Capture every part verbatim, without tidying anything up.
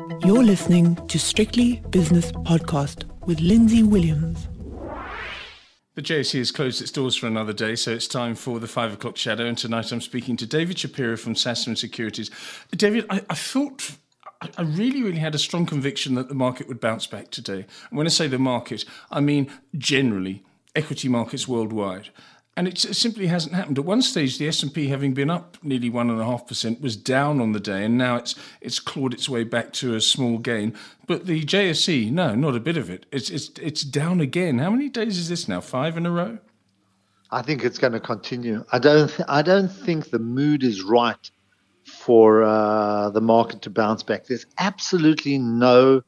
You're listening to Strictly Business Podcast with Lindsay Williams. The J S E has closed its doors for another day, so it's time for the five o'clock shadow. And tonight I'm speaking to David Shapiro from Sasfin Securities. David, I, I thought, I really, really had a strong conviction that the market would bounce back today. And when I say the market, I mean generally equity markets worldwide. And it simply hasn't happened. At one stage, the S and P, having been up nearly one and a half percent, was down on the day, and now it's it's clawed its way back to a small gain. But the J S E, no, not a bit of it. It's it's it's down again. How many days is this now? Five in a row? I think it's going to continue. I don't th- I don't think the mood is right for uh, the market to bounce back. There's absolutely no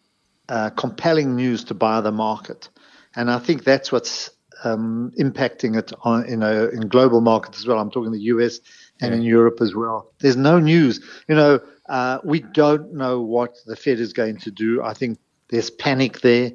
uh, compelling news to buy the market, and I think that's what's Um, impacting it on, you know, in global markets as well. I'm talking the U S and yeah. in Europe as well. There's no news. You know, uh, we don't know what the Fed is going to do. I think there's panic there.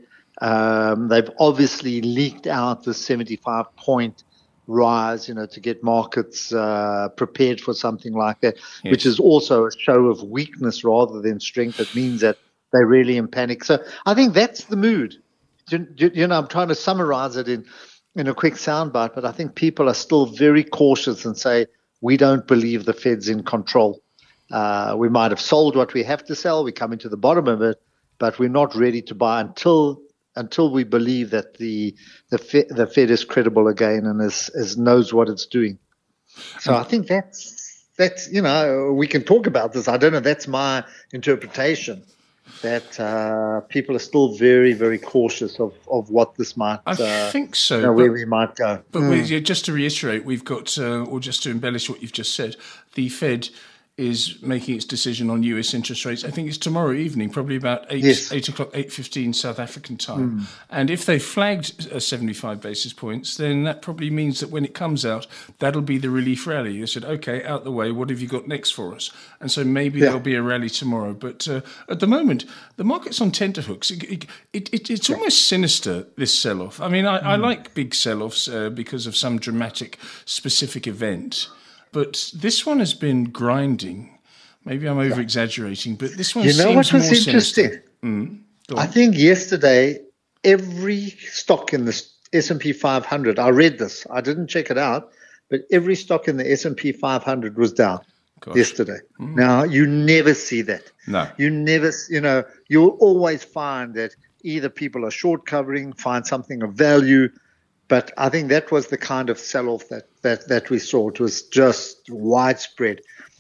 Um, they've obviously leaked out the seventy-five point rise, you know, to get markets uh, prepared for something like that, yes. which is also a show of weakness rather than strength. It means that they're really in panic. So I think that's the mood. You, you know, I'm trying to summarize it in in a quick soundbite, but I think people are still very cautious and say, we don't believe the Fed's in control. Uh, we might have sold what we have to sell. We're coming to the bottom of it, but we're not ready to buy until until we believe that the the Fed, the Fed is credible again and is, is knows what it's doing. So I think that's, that's, you know, we can talk about this. I don't know. That's my interpretation. That uh, people are still very, very cautious of, of what this might. I uh, think so. You know, where we might go. But mm. we, just to reiterate, we've got, uh, or just to embellish what you've just said, the Fed is making its decision on U S interest rates. I think it's tomorrow evening, probably about eight yes. eight o'clock, eight fifteen South African time. Mm. And if they flagged uh, seventy-five basis points, then that probably means that when it comes out, that'll be the relief rally. They said, okay, out the way, what have you got next for us? And so maybe yeah. there'll be a rally tomorrow. But uh, at the moment, the market's on tenterhooks. It, it, it, it, it's yeah. almost sinister, this sell-off. I mean, I, mm. I like big sell-offs uh, because of some dramatic, specific event. But this one has been grinding. Maybe I'm over-exaggerating, but this one you know seems what was more interesting? sinister. Mm, I think yesterday, every stock in the S and P five hundred, I read this, I didn't check it out, but every stock in the S and P five hundred was down Gosh. yesterday. Mm. Now, you never see that. No. You never, you know, you'll always find that either people are short covering, find something of value. But I think that was the kind of sell-off that, that, that we saw. It was just widespread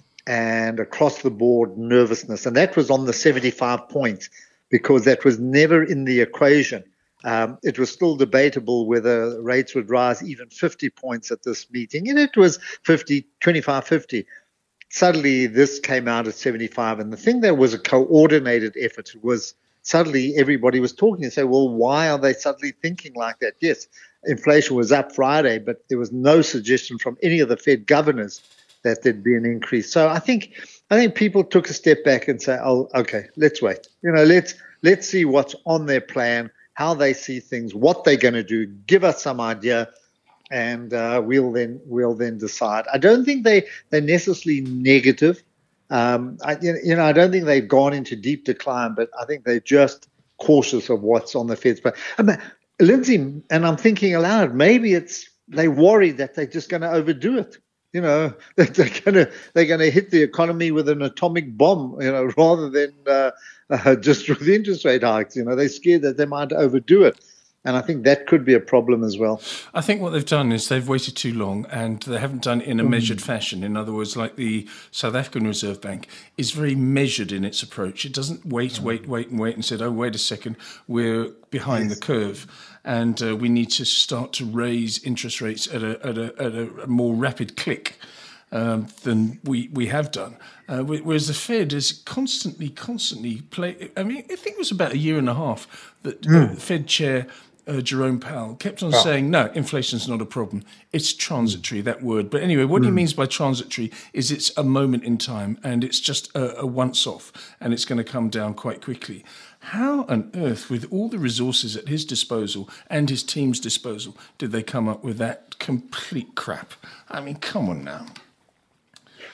and across the board nervousness. And that was on the seventy-five points because that was never in the equation. Um, it was still debatable whether rates would rise even fifty points at this meeting. And it was fifty, twenty-five, fifty. Suddenly this came out at seventy-five. And the thing that was a coordinated effort was suddenly everybody was talking and say, well, why are they suddenly thinking like that? Yes, inflation was up Friday, but there was no suggestion from any of the Fed governors that there'd be an increase. So I think I think people took a step back and say, oh, okay, let's wait. You know, let's let's see what's on their plan, how they see things, what they're going to do. Give us some idea, and uh, we'll then we'll then decide. I don't think they they're necessarily negative. Um, I, you know, I don't think they've gone into deep decline, but I think they're just cautious of what's on the Fed's plan. I mean, Lindsay, and I'm thinking aloud, maybe it's they worry that they're just going to overdo it. You know, that they're going to they're going to hit the economy with an atomic bomb. You know, rather than uh, uh, just with interest rate hikes. You know, they're scared that they might overdo it. And I think that could be a problem as well. I think what they've done is they've waited too long and they haven't done it in a measured fashion. In other words, like the South African Reserve Bank is very measured in its approach. It doesn't wait, wait, wait and wait and said, oh, wait a second, we're behind yes. the curve and uh, we need to start to raise interest rates at a, at a, at a more rapid click um, than we, we have done. Uh, whereas the Fed is constantly, constantly play. I mean, I think it was about a year and a half that mm. the Fed chair Uh, Jerome Powell kept on oh. saying, no, inflation's not a problem. It's transitory, mm. that word. But anyway, what mm. he means by transitory is it's a moment in time and it's just a, a once-off and it's going to come down quite quickly. How on earth, with all the resources at his disposal and his team's disposal, did they come up with that complete crap? I mean, come on now.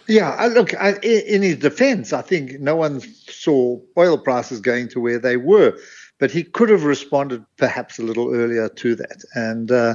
Yeah, I- look, I, i- in his defense, I think no one saw oil prices going to where they were, but he could have responded perhaps a little earlier to that. And uh,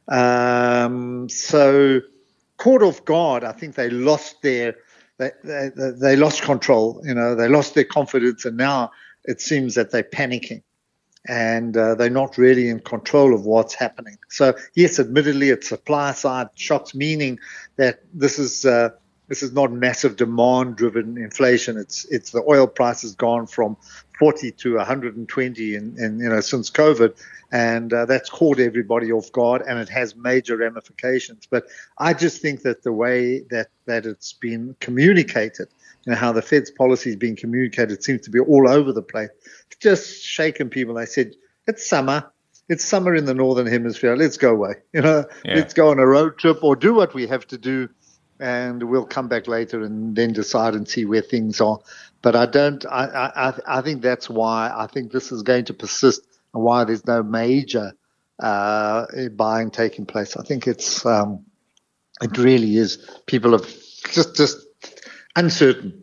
um, so, caught off guard, I think they lost their they, they they lost control. You know, they lost their confidence, and now it seems that they're panicking. And uh, they're not really in control of what's happening. So yes, admittedly, it's supply side shocks, meaning that this is uh, this is not massive demand-driven inflation. It's it's the oil price has gone from forty to one hundred twenty, in, in you know since COVID, and uh, that's caught everybody off guard, and it has major ramifications. But I just think that the way that that it's been communicated, you know, how the Fed's policy is being communicated seems to be all over the place. It's just shaking people. They said, it's summer. It's summer in the Northern Hemisphere. Let's go away. You know, Yeah. let's go on a road trip or do what we have to do, and we'll come back later and then decide and see where things are. But I don't, I, I, I think that's why I think this is going to persist and why there's no major uh, buying taking place. I think it's, um, it really is. People have just, just, uncertain.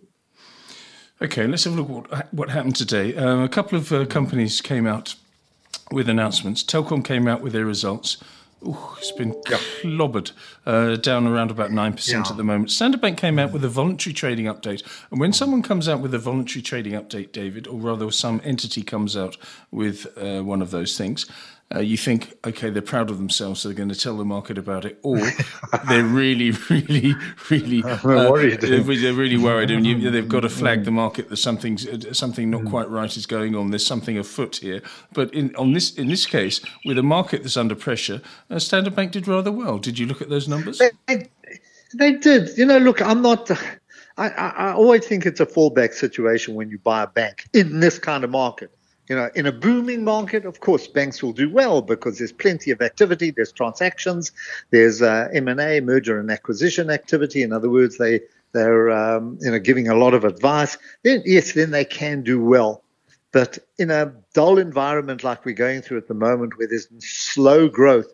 Okay, let's have a look what what happened today. Um, a couple of uh, companies came out with announcements. Telkom came out with their results. Ooh, it's been Yeah. clobbered, uh, down around about nine percent Yeah. at the moment. Standard Bank came out with a voluntary trading update. And when someone comes out with a voluntary trading update, David, or rather some entity comes out with uh, one of those things, uh, you think, okay, they're proud of themselves, so they're going to tell the market about it, or they're really, really, really uh, worried. They're really worried, and you, they've got to flag the market that something's something not quite right is going on. There's something afoot here. But in on this in this case, with a market that's under pressure, uh, Standard Bank did rather well. Did you look at those numbers? They, they did. You know, look, I'm not. I, I, I always think it's a fallback situation when you buy a bank in this kind of market. You know, in a booming market, of course, banks will do well because there's plenty of activity, there's transactions, there's uh, M and A, merger and acquisition activity. In other words, they they're um, you know giving a lot of advice. Then yes, then they can do well. But in a dull environment like we're going through at the moment, where there's slow growth,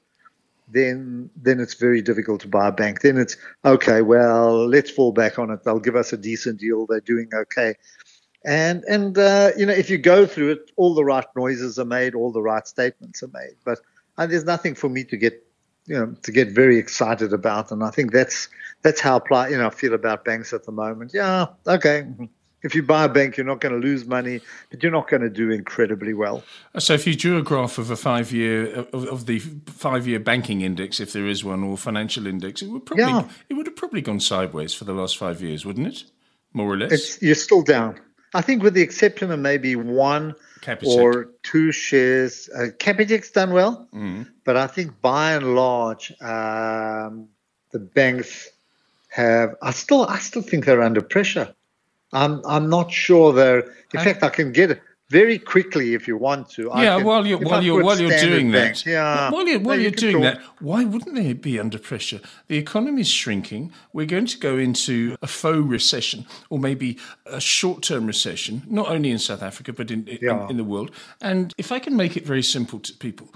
then then it's very difficult to buy a bank. Then it's okay. Well, let's fall back on it. They'll give us a decent deal. They're doing okay. And, and uh, you know, if you go through it, all the right noises are made, all the right statements are made. But uh, there's nothing for me to get, you know, to get very excited about. And I think that's that's how I, you know, I feel about banks at the moment. Yeah, okay. If you buy a bank, you're not going to lose money, but you're not going to do incredibly well. So if you drew a graph of a five-year of, of the five-year banking index, if there is one, or financial index, it would probably Yeah. it would have probably gone sideways for the last five years, wouldn't it? More or less. It's, you're still down. I think with the exception of maybe one Capitec. or two shares. Uh, Capitec's done well, Mm-hmm. but I think by and large, um, the banks have. I still, I still think they're under pressure. I'm, I'm not sure they're. In I- fact, I can get it very quickly if you want to. I Yeah, can- while you're if while I you're put while you're Standard doing Bank, that, yeah, while you're while No, you're you can doing talk. that, why wouldn't they be under pressure? The economy is shrinking. We're going to go into a faux recession, or maybe a short-term recession, not only in South Africa but in in, Yeah. in the world. And if I can make it very simple to people,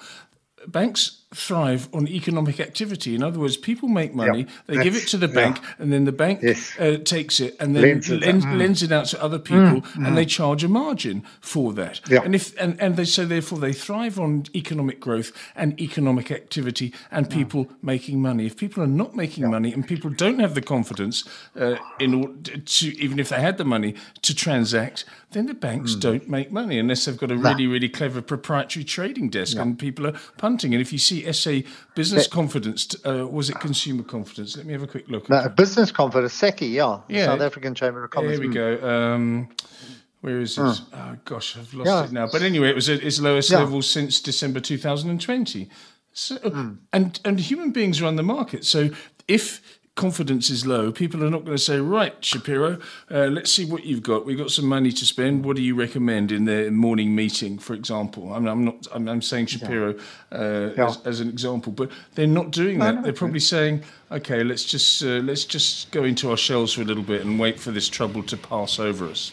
banks thrive on economic activity. In other words, people make money, Yeah, they give it that's- to the yeah. bank, and then the bank Yes. uh, takes it and then Lends it lends, out. lends it out to other people, and they charge a margin for that. Yeah. And if and, and they so therefore they thrive on economic growth and economic activity and people making money. If people are not making money and people don't have the confidence uh, in order to, even if they had the money, to transact, then the banks don't make money unless they've got a really, really clever proprietary trading desk and people are punting. And if you see S A business confidence, uh, was it consumer confidence? Let me have a quick look. No, business confidence, SECI, yeah, the Yeah. South African Chamber of Commerce. There we Mm. go. Um, where is it? Oh gosh, I've lost Yeah. it now. But anyway, it was at its lowest Yeah. level since December two thousand twenty. So, and and human beings run the market. So if confidence is low, people are not going to say, right, Shapiro, uh, let's see what you've got. We've got some money to spend. What do you recommend in the morning meeting, for example? I'm, I'm not. I'm, I'm saying Shapiro uh, Yeah. as, as an example, but they're not doing that. They're probably saying, okay, let's just uh, let's just go into our shells for a little bit and wait for this trouble to pass over us.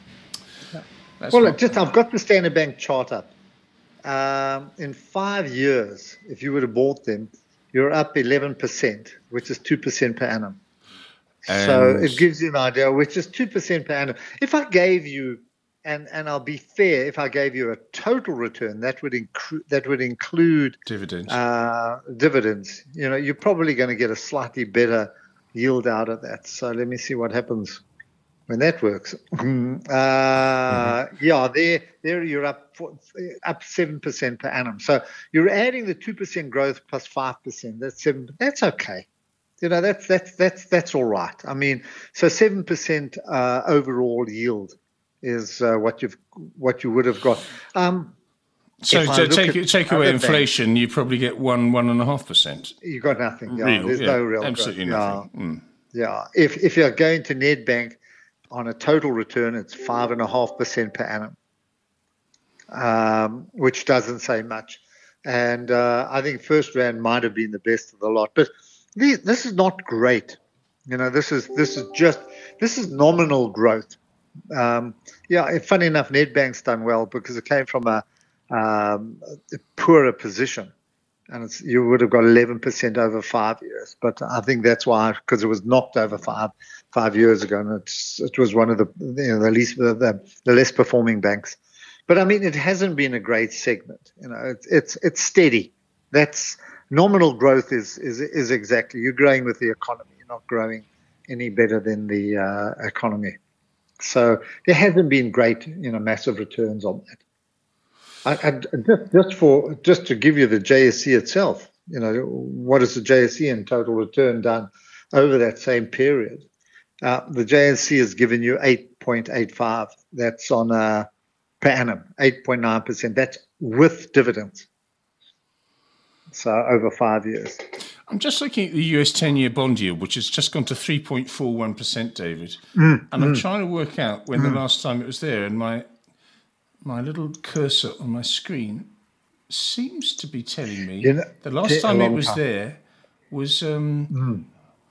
That's Well, what- look, just I've got the Standard Bank chart up. Um, in five years, if you would have bought them, you're up eleven percent, which is two percent per annum. So And- it gives you an idea, which is two percent per annum. If I gave you, and, and I'll be fair, if I gave you a total return, that would, incru- that would include Dividends. uh, dividends. You know, you're probably going to get a slightly better yield out of that. So let me see what happens when that works. uh, mm-hmm. Yeah, there, there you're up for, up seven percent per annum. So you're adding the two percent growth plus five percent. That's seven. That's okay. You know, that's that's that's that's all right. I mean, so seven percent uh, overall yield is uh, what you've what you would have got. Um, so if I to look take at take away other inflation, banks, you probably get one one and a half percent. you got nothing. Yeah, Real, there's yeah, no real absolutely growth. nothing. Yeah, Mm. yeah. If if you're going to Nedbank on a total return, it's five and a half percent per annum, um, which doesn't say much. And uh, I think First Rand might have been the best of the lot, but these, this is not great. You know, this is this is just this is nominal growth. Um, yeah, funny enough, Nedbank's done well because it came from a, um, a poorer position, and it's, you would have got eleven percent over five years. But I think that's why, because it was knocked over five five years ago, and it's, it was one of the you know, the least the, the less performing banks. But I mean, it hasn't been a great segment. You know, it's it's it's steady. That's nominal growth is is is exactly you're growing with the economy. You're not growing any better than the uh, economy. So there hasn't been great, you know, massive returns on that. I, I, just, just for just to give you the J S C itself, you know, what is the J S C in total return done over that same period? Uh, the J S C has given you eight point eight five. That's on a per annum, eight point nine percent. That's with dividends. So over five years. I'm just looking at the U S ten-year bond yield, which has just gone to three point four one percent, David. Mm, and I'm mm. trying to work out when mm. the last time it was there, and my my little cursor on my screen seems to be telling me you know, the last time it was time. there was um, mm.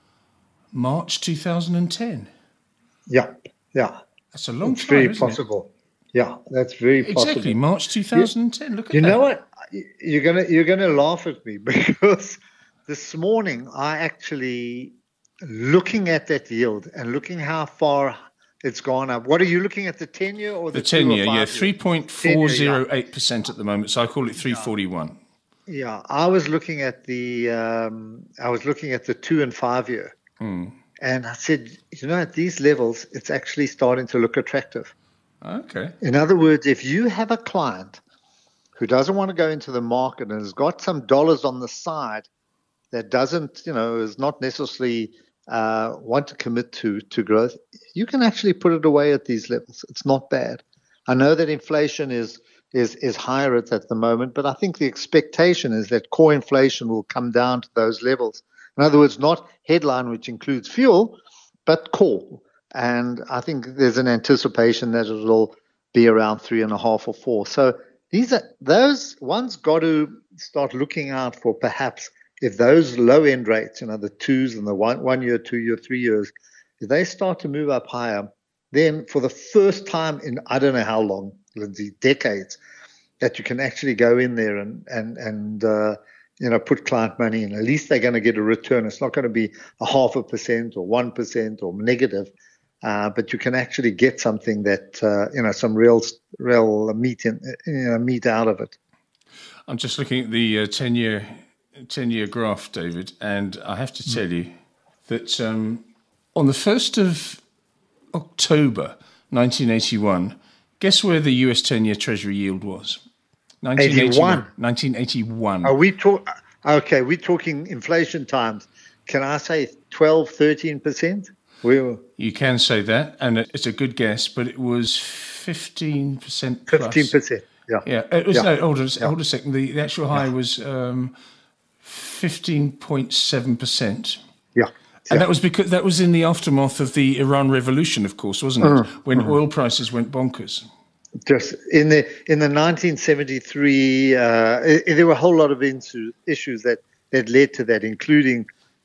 March two thousand ten. Yeah, yeah. That's a long it's time, very isn't possible. It? Yeah, that's very exactly, possible. Exactly, March two thousand ten. You, Look at you that. You know what? You're gonna you're gonna laugh at me because this morning I actually looking at that yield and looking how far it's gone up. What are you looking at, the ten-year or the, the ten-year? Yeah, three point four zero eight percent at the moment. So I call it three forty-one. Yeah. yeah, I was looking at the um, I was looking at the two and five year, hmm. and I said, you know, at these levels, it's actually starting to look attractive. Okay. In other words, if you have a client who doesn't want to go into the market and has got some dollars on the side that doesn't, you know, is not necessarily uh, want to commit to to growth, you can actually put it away at these levels. It's not bad. I know that inflation is is is higher at, at the moment, but I think the expectation is that core inflation will come down to those levels. In other words, not headline, which includes fuel, but core. And I think there's an anticipation that it'll be around three and a half or four. So these are those ones got to start looking out for perhaps if those low end rates, you know, the twos and the one, one year, two year, three years, if they start to move up higher, then for the first time in I don't know how long, Lindsay, decades, that you can actually go in there and and and uh, you know put client money in. At least they're going to get a return. It's not going to be a half a percent or one percent or negative. Uh, but you can actually get something that uh, you know some real, real meat in, you know, meat out of it. I'm just looking at the uh, ten-year, ten-year graph, David, and I have to tell you that um, on the first of October, nineteen eighty-one, guess where the U S ten-year Treasury yield was? nineteen eighty-one. nineteen eighty-one. Are we talk? Okay, we're talking inflation times. Can I say twelve, thirteen percent? We were, you can say that, and it's a good guess, but it was fifteen percent plus. fifteen percent, yeah. Yeah, it was, yeah. no, hold, on, yeah. hold a second. The, the actual high yeah. was um, fifteen point seven percent. Yeah. And yeah. that was because that was in the aftermath of the Iran Revolution, of course, wasn't it? Mm-hmm. When mm-hmm. oil prices went bonkers. Just in the in the nineteen seventy-three, uh, it, there were a whole lot of insu- issues that, that led to that, including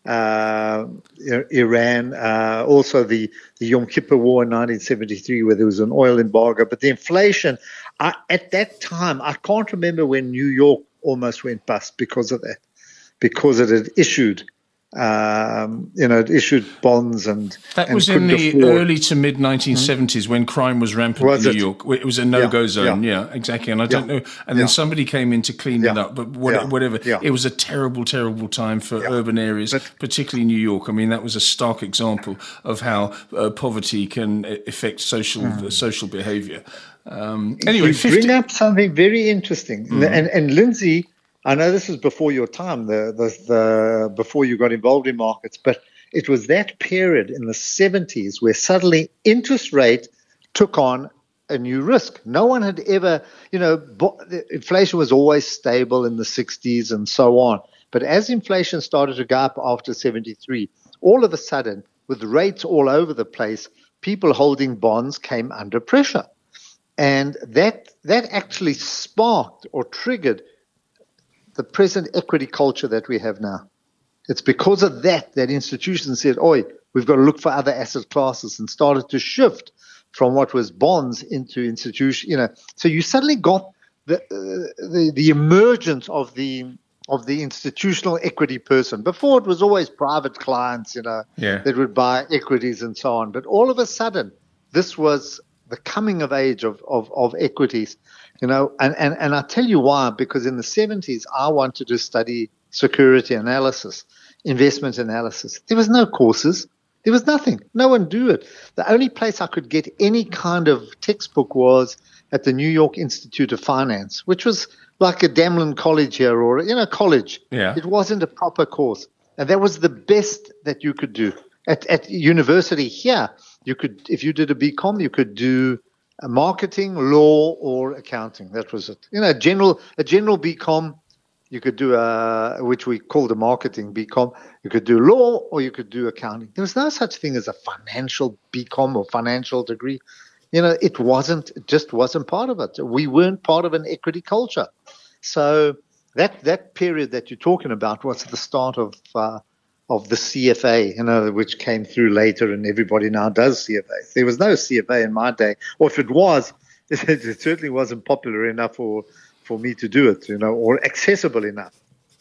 uh, Iran, uh, also the, the Yom Kippur War in nineteen seventy-three, where there was an oil embargo. But the inflation, I, at that time, I can't remember when New York almost went bust because of that, because it had issued Um, you know, it issued bonds and that and was in the afford. early to mid nineteen seventies mm-hmm. when crime was rampant was in New it? York. It was a no-go yeah, zone. Yeah. Yeah. exactly. And I yeah. don't know. And then yeah. somebody came in to clean yeah. it up. But what, yeah. whatever, yeah. it was a terrible, terrible time for yeah. urban areas, but, particularly New York. I mean, that was a stark example of how uh, poverty can affect social mm. uh, social behaviour. Um, anyway, you fifty bring up something very interesting, mm. and and Lindsay. I know this is before your time, the, the the before you got involved in markets, but it was that period in the seventies where suddenly interest rate took on a new risk. No one had ever, you know, bo- inflation was always stable in the sixties and so on. But as inflation started to go up after seventy-three, all of a sudden, with rates all over the place, people holding bonds came under pressure. And that that actually sparked or triggered the present equity culture that we have now. It's because of that that institutions said, oi, we've got to look for other asset classes, and started to shift from what was bonds into institution. You know, so you suddenly got the uh, the, the emergence of the of the institutional equity person. Before it was always private clients, you know, yeah. that would buy equities and so on. But all of a sudden, this was the coming of age of of, of equities. You know, and, and, and I tell you why, because in the seventies, I wanted to study security analysis, investment analysis. There was no courses. There was nothing. No one do it. The only place I could get any kind of textbook was at the New York Institute of Finance, which was like a Damlin College here or, you know, college. Yeah. It wasn't a proper course. And that was the best that you could do. At, at university here, you could, if you did a B Com, you could do marketing, law, or accounting. That was it. You know, general a general B Com, you could do a, which we called a marketing B Com. You could do law or you could do accounting. There was no such thing as a financial B Com or financial degree. You know, it wasn't, it just wasn't part of it. We weren't part of an equity culture. So that that period that you're talking about was the start of uh, of the C F A, you know, which came through later, and everybody now does C F A. There was no C F A in my day, or if it was, it, it certainly wasn't popular enough for, for me to do it, you know, or accessible enough.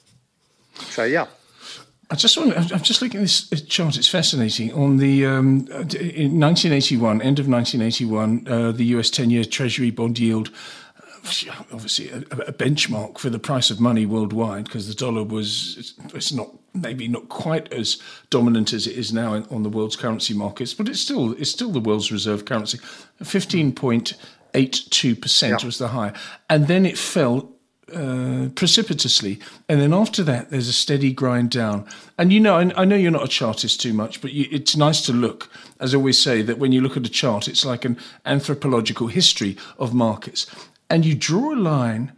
So, yeah. I just want. I'm just looking at this chart. It's fascinating. On the um, in nineteen eighty-one, end of nineteen eighty-one, uh, the U S ten-year Treasury bond yield, obviously a, a benchmark for the price of money worldwide, because the dollar was it's not maybe not quite as dominant as it is now in, on the world's currency markets, but it's still it's still the world's reserve currency. fifteen point eight two percent was the high, and then it fell Uh, precipitously, and then after that there's a steady grind down. And you know, I, I know you're not a chartist too much, but you, it's nice to look, as I always say, that when you look at a chart, it's like an anthropological history of markets, and you draw a line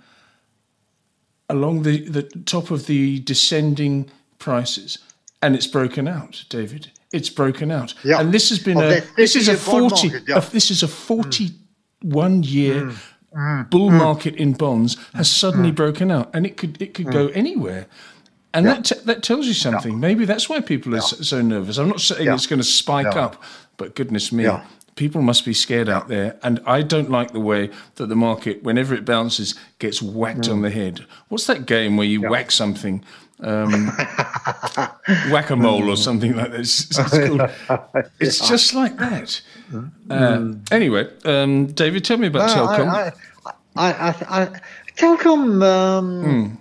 along the, the top of the descending prices, and it's broken out, David. It's broken out, yeah. and this has been of a this is a forty market, yeah. a, this is a forty-one mm. year. Mm. Mm, bull mm, market in bonds has suddenly mm, broken out, and it could it could mm, go anywhere, and yeah. that t- that tells you something. Yeah. Maybe that's why people are yeah. so nervous. I'm not saying yeah. it's going to spike yeah. up, but goodness me, yeah. people must be scared out there. And I don't like the way that the market, whenever it bounces, gets whacked mm. on the head. What's that game where you yeah. whack something? Um, whack-a-mole or something like that. It's, it's, called, it's yeah. just like that. Mm. Uh, anyway, um, David, tell me about no, Telkom. I, I, I, I, I, Telkom, um,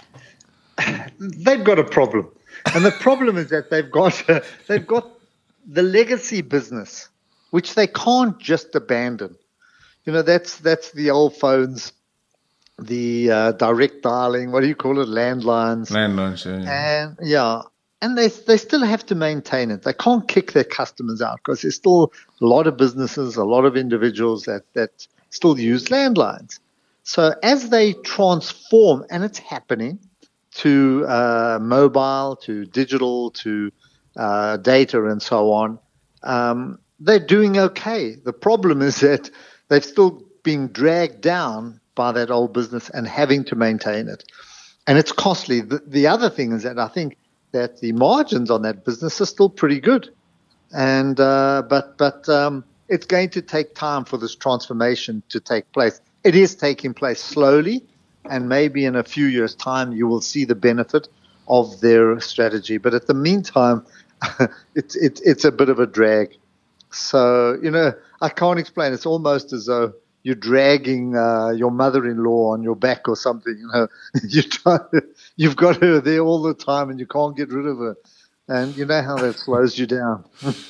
mm. they've got a problem, and the problem is that they've got uh, they've got the legacy business, which they can't just abandon. You know, that's that's the old phones, the uh, direct dialing. What do you call it? Landlines. Landlines, yeah. yeah. And yeah. And they they still have to maintain it. They can't kick their customers out, because there's still a lot of businesses, a lot of individuals that, that still use landlines. So as they transform, and it's happening, to uh, mobile, to digital, to uh, data and so on, um, they're doing okay. The problem is that they've still been dragged down by that old business and having to maintain it. And it's costly. The, the other thing is that I think that the margins on that business are still pretty good. And uh, but but um, it's going to take time for this transformation to take place. It is taking place slowly, and maybe in a few years' time you will see the benefit of their strategy. But at the meantime, it's it's it's a bit of a drag. So, you know, I can't explain. It's almost as though you're dragging uh, your mother-in-law on your back or something. You know, you try, you've got her there all the time, and you can't get rid of her. And you know how that slows you down.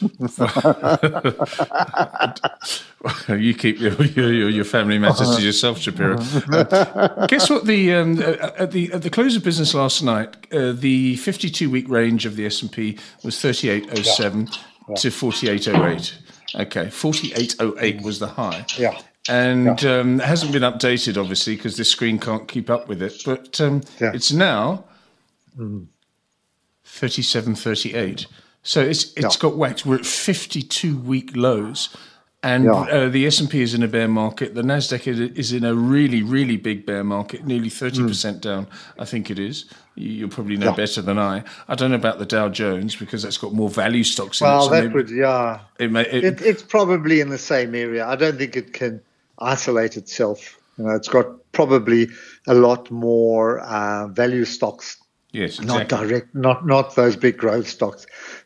You keep your, your your family matters to yourself, Shapiro. Uh, guess what? The um, at the at the close of business last night, uh, the fifty-two week range of the S and P was thirty-eight oh seven yeah. yeah. to forty-eight oh eight. Okay, forty-eight oh eight was the high. Yeah. And yeah. Um, it hasn't been updated, obviously, because this screen can't keep up with it. But um, yeah. it's now. Mm. thirty-seven thirty-eight. So it's it's yeah. got whacked. We're at fifty-two week lows, and yeah. uh, the S and P is in a bear market. The Nasdaq is in a really really big bear market, nearly thirty percent mm. down. I think it is. You'll probably know yeah. better than I. I don't know about the Dow Jones because that's got more value stocks in well, it. Well, so that maybe, would yeah. It may, it, it, it's probably in the same area. I don't think it can isolate itself. You know, it's got probably a lot more uh, value stocks. Yes, exactly. Not direct, not not those big growth stocks.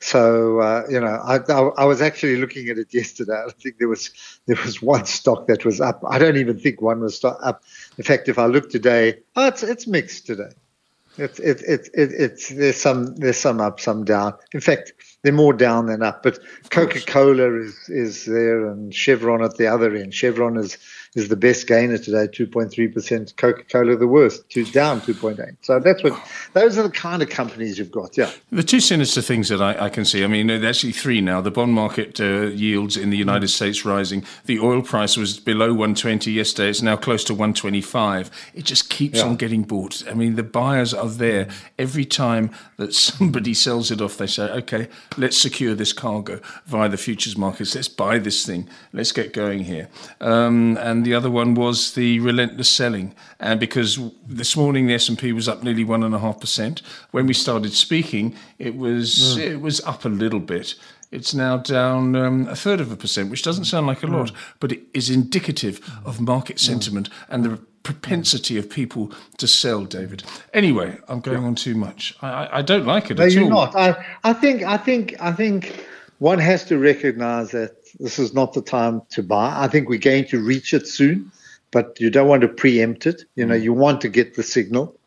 So uh, you know, I, I I was actually looking at it yesterday. I think there was there was one stock that was up. I don't even think one was up. In fact, if I look today, oh, it's it's mixed today. It's it it it it's there's some there's some up, some down. In fact, they're more down than up. But Coca-Cola is is there, and Chevron at the other end. Chevron is. is the best gainer today, two point three percent. Coca-Cola the worst, two down two point eight. So that's what those are the kind of companies you've got. Yeah. The two sinister things that I, I can see. I mean, there's actually three now. The bond market uh, yields in the United mm. States rising. The oil price was below one twenty yesterday. It's now close to one twenty-five. It just keeps yeah. on getting bought. I mean, the buyers are there every time that somebody sells it off. They say, "Okay, let's secure this cargo via the futures markets. Let's buy this thing. Let's get going here." Um, and the other one was the relentless selling, and because this morning the S and P was up nearly one and a half percent. When we started speaking, it was mm. it was up a little bit. It's now down um, a third of a percent, which doesn't sound like a lot, mm. but it is indicative of market sentiment mm. and the propensity of people to sell. David. Anyway, I'm going yeah. on too much. I, I don't like it no, at you're all. not. I, I think I think I think one has to recognise that this is not the time to buy. I think we're going to reach it soon, but you don't want to preempt it. You know, you want to get the signal.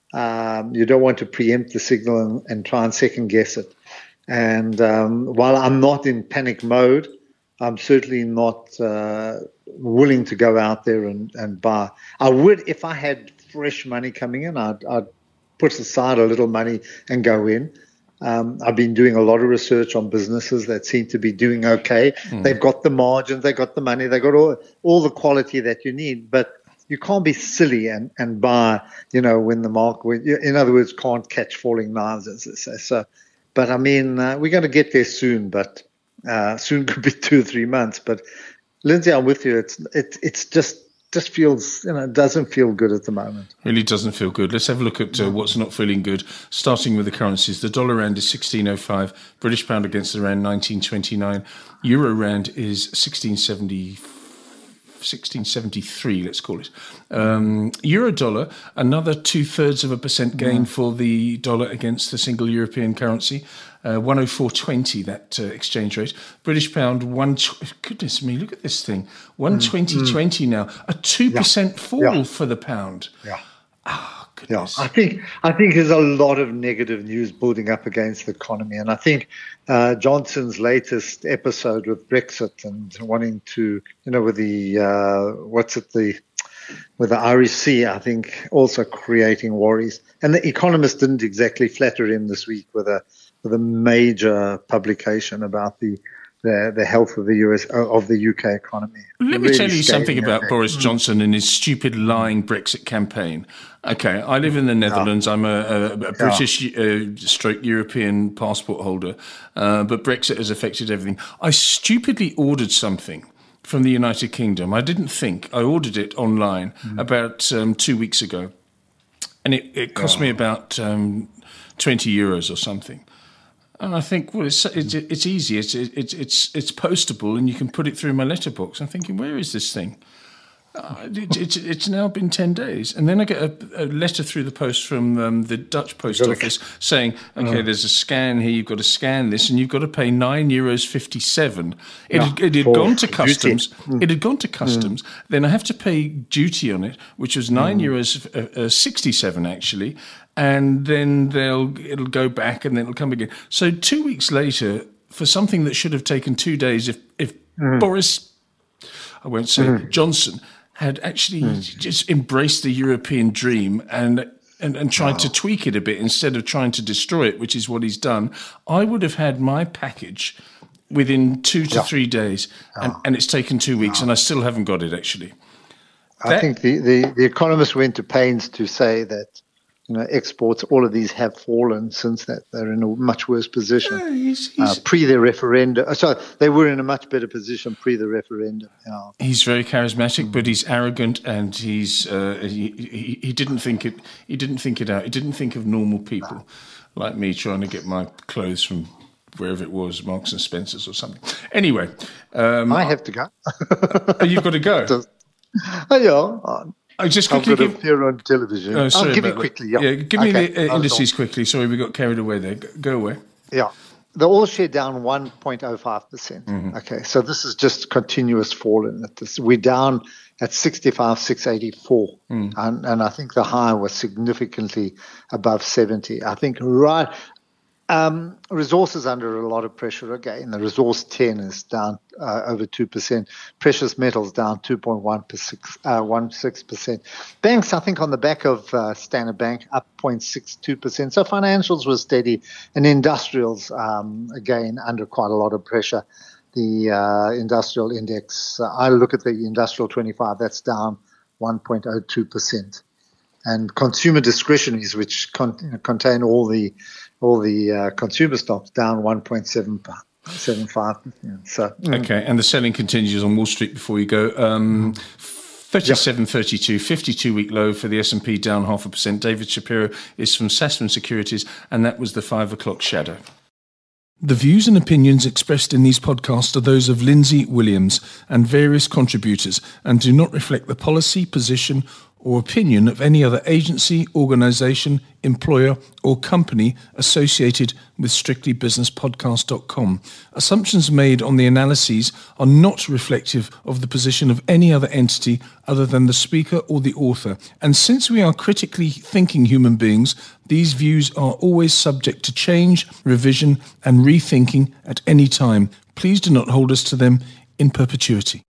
Um, you don't want to preempt the signal and, and try and second guess it. And um, while I'm not in panic mode, I'm certainly not uh, willing to go out there and, and buy. I would, if I had fresh money coming in, I'd, I'd put aside a little money and go in. Um, I've been doing a lot of research on businesses that seem to be doing okay. Mm. They've got the margins, they've got the money, they've got all, all the quality that you need. But you can't be silly and, and buy, you know, when the market, in other words, can't catch falling knives, as they say. So, but I mean, uh, we're going to get there soon, but uh, soon could be two or three months. But Lindsay, I'm with you. It's it, it's just just feels, you know, it doesn't feel good at the moment. Really doesn't feel good. Let's have a look at uh, what's not feeling good, starting with the currencies. The dollar rand is sixteen oh five, British pound against the rand nineteen twenty-nine, euro rand is sixteen seventy, sixteen seventy-three, let's call it. Um, euro dollar, another two-thirds of a percent gain mm. for the dollar against the single European currency. Uh, one oh four twenty, that uh, exchange rate. British pound, one. Goodness me, look at this thing. one twenty twenty mm. now. A two percent yeah. fall yeah. for the pound. Yeah. Ah, oh, goodness. Yeah. I think I think there's a lot of negative news building up against the economy. And I think uh, Johnson's latest episode with Brexit and wanting to, you know, with the, uh, what's it, the, with the R E C, I think also creating worries. And the Economist didn't exactly flatter him this week with a, with a major publication about the, the the health of the U S of the U K economy. Let me really tell you something about Boris Johnson and his stupid lying Brexit campaign. Okay, I live in the Netherlands. Yeah. I'm a, a, a British yeah. uh, stroke European passport holder, uh, but Brexit has affected everything. I stupidly ordered something from the United Kingdom. I didn't think. I ordered it online mm. about um, two weeks ago, and it, it cost yeah. me about um, twenty euros or something. And I think, well, it's it's, it's easy. It's it's it's it's postable, and you can put it through my letterbox. I'm thinking, where is this thing? Uh, it, it's it's now been ten days, and then I get a, a letter through the post from um, the Dutch post office saying, "Okay, mm. there's a scan here. You've got to scan this, and you've got to pay nine euros fifty-seven." It, no, had, it had gone to customs. Mm. It had gone to customs. Mm. Then I have to pay duty on it, which was nine mm. euros uh, uh, sixty-seven actually, and then they'll it'll go back, and then it'll come again. So two weeks later, for something that should have taken two days, if if mm. Boris, I won't say mm. Johnson, had actually mm. just embraced the European dream and and, and tried wow. to tweak it a bit instead of trying to destroy it, which is what he's done, I would have had my package within two to yeah. three days, and, oh. and it's taken two weeks, oh. and I still haven't got it, actually. I that, think the, the, the Economist went to pains to say that, you know, exports, all of these have fallen since that. They're in a much worse position. Yeah, he's, he's, uh, pre the referendum. So they were in a much better position pre the referendum. Yeah. He's very charismatic, but he's arrogant, and he's uh, he, he he didn't think it. He didn't think it out. He didn't think of normal people no. like me trying to get my clothes from wherever it was, Marks and Spencer's or something. Anyway, um, I have to go. Oh, you've got to go. Oh yeah. I just quickly I've got give, to appear on television. Oh, sorry I'll give you that. quickly. Yeah, yeah give okay. me the uh, indices quickly. Sorry, we got carried away there. Go, go away. Yeah, the all share down one point oh five percent. Mm-hmm. Okay, so this is just continuous fall in it. This, we're down at sixty-five six eighty-four, mm. and, and I think the high was significantly above seventy. I think right. Um, resources under a lot of pressure again. The resource ten is down uh, over two percent. Precious metals down two point one six percent. Banks, I think, on the back of uh, Standard Bank, up zero point six two percent. So financials were steady, and industrials, um, again, under quite a lot of pressure. The uh, industrial index, uh, I look at the industrial twenty-five, that's down one point oh two percent. And consumer discretionaries, which con- contain all the all the uh, consumer stocks, down one point seven five. Yeah, so mm. Okay, and the selling continues on Wall Street before you go. Um, thirty-seven thirty-two, fifty-two week low for the S and P, down half a percent. David Shapiro is from Sasfin Securities, and that was the five o'clock shadow. The views and opinions expressed in these podcasts are those of Lindsay Williams and various contributors, and do not reflect the policy, position, or opinion of any other agency, organisation, employer, or company associated with strictly business podcast dot com. Assumptions made on the analyses are not reflective of the position of any other entity other than the speaker or the author. And since we are critically thinking human beings, these views are always subject to change, revision, and rethinking at any time. Please do not hold us to them in perpetuity.